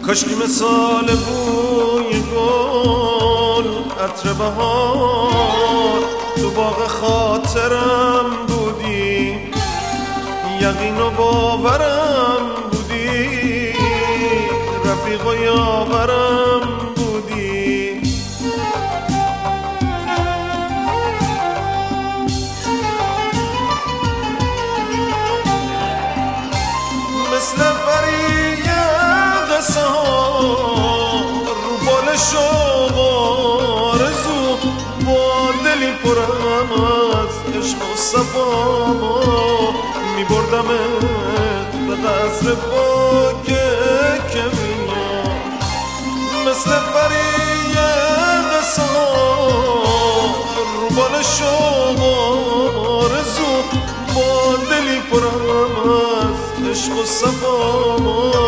کاشکی مثال بوی گل عطر بهار تو باغ خاطرم بودی، یقین و باورم بودی، رفیق و یاورم بودی. مثل برای قصه ها رو بال شوق آرزو، با دلی پرم از عشق و صفا میبردمت به قصر پاک کمیا. مثل برای قصه ها رو بال شوق آرزو، با دلی پرم از عشق و صفا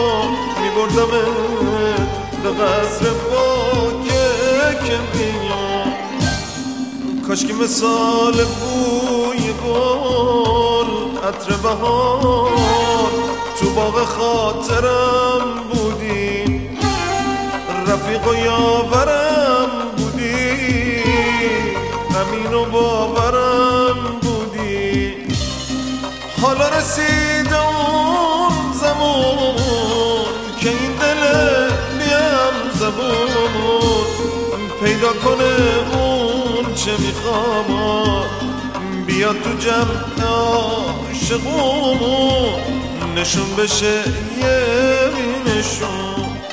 میبردمت به قصر پاک کمیا. کاشکی مثال بوی گل عطر بهار تو باغ خاطرم بودی، رفیق و یاورم بودی، امین و باورم بودی. حالا رسید اون زمان که این دل بیم زبون پیدا کنه اون چه میخوام، بیاد تو جمع عاشقون نشون بشه یه نشون.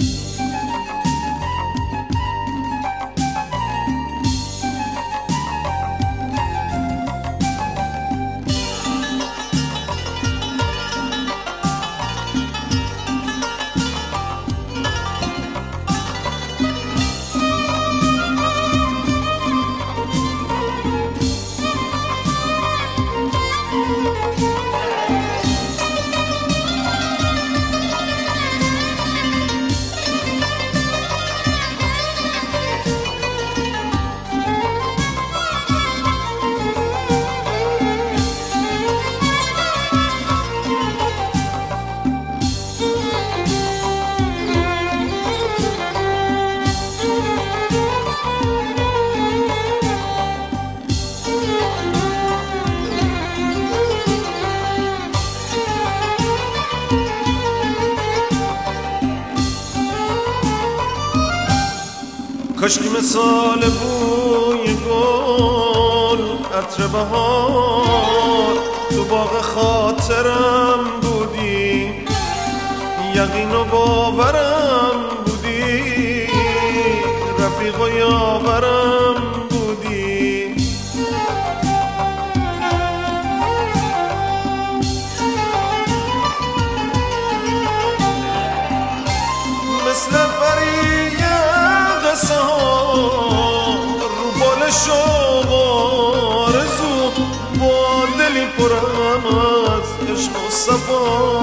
کاشکی مثال بوی گل عطر بهار تو باغ خاطرم بودی، یقین و باورم بودی، رفیق و یاورم بودی. مثل برای قصه ها رو بال شوق آرزو، با دلی پرم از عشق و صفا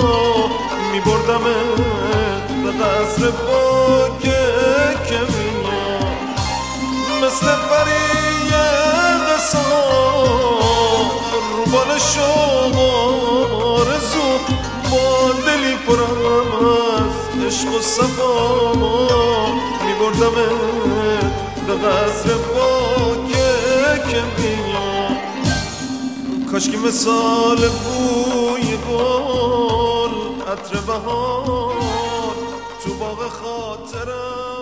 میبردمت به قصر پاک کمیا. مثل برای قصه ها رو بال شوق آرزو، با دلی پرم از عشق و صفا میبردمت به قصر پاک کمیا. کاشکی مثال بوی گل عطر بهار تو باغ خاطرم